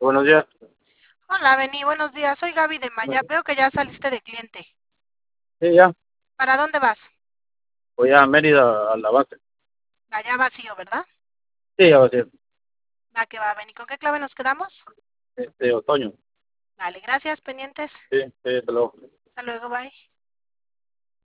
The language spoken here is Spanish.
Buenos días. Hola, Beni, buenos días. Soy Gaby de Maya. Veo que ya saliste de cliente. Sí, ya. ¿Para dónde vas? Voy a Mérida a la base. Allá vacío, ¿verdad? Sí, ya va a ser. Va que va, Beni. ¿Con qué clave nos quedamos? Otoño. Vale, gracias, pendientes. Sí, sí, hasta luego. Hasta luego, bye.